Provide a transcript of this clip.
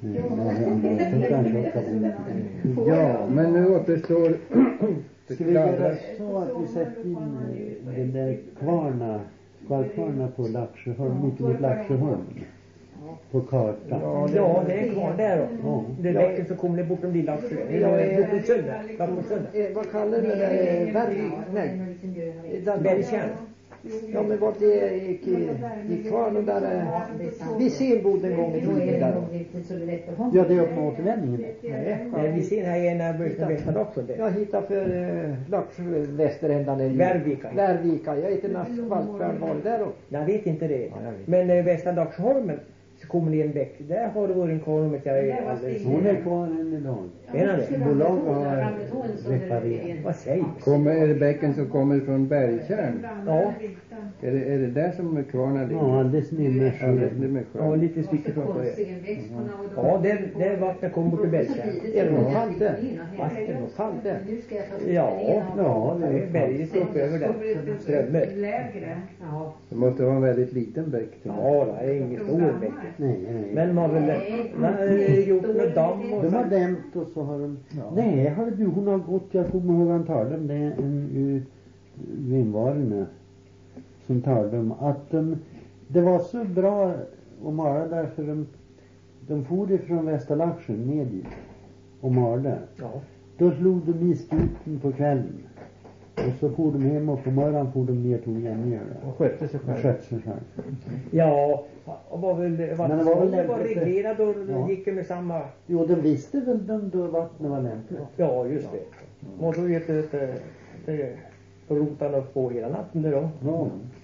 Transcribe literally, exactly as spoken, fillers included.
Ja, men nu återstår ska vi göra så att vi sätter in den där kvarna, kvarna på Laxöholm, mitt mot Laxöholm på kartan. Ja, ja, det är kvar där då. Ja. Det räcker så kommer det bortom lilla sjö. Ja, bortom sönder. Bortom sönder. Vad kallar du det? Berg? Nej. Bergkärn. Ja, men vart det gick, gick kvar någon där Visén bodde en gång i tiden där. Ja, det är upp med återvändningen. Nej, vi ser här i en början västad också. Jag hittar för eh, Laxö västerändan. Värvika. Värvika. Jag heter Naskvaltfärd. Var det där då? Jag vet inte det. Ja, jag vet. Men eh, västra Laxholmen så kommer det en bäck. Där har det varit en korn med jag är alldeles. Hon är kvar än idag. Menar det? Bolag har reparerat. Vad säger du? kommer, är det bäcken som kommer från Bergkärn? Ja. Är det, är det där som kvarna ligger? Ja, alldeles nere Ja, det, det är med Ja, sjön. lite stycke från sjö. Ja, det det är vattnet kommer bort till Bergkärn. Är det någon fall där? Va? Är det någon fall där? Ja, ja, det är berget upp över där. Strömmer. Det måste vara en väldigt liten bäck. Ja, det är ingen stor bäck. Nej, nej. Men man har väl man har gjort med damm och De så. har dämt och så har de... Ja. Nej, hörde du, hon har gått, jag kommer ihåg han talade om det, en ur Vimvarorna som talade om att de, det var så bra att mala där för de, de for ifrån Västerlaxen ner dit och malade. Ja. Då slog de i skuten på kvällen och så for de hem och på morgonen for de ner tog igen ner Och skötte sig och själv. skötte sig själv. Ja, och var väl var, Men det var väl det var lämpligt. reglerat och Ja. det gick ju med samma. Jo, de visste väl de då vattnet var lämpligt. Ja, just det. Och då vet du att det rotarna upp på hela natten där då. Ja.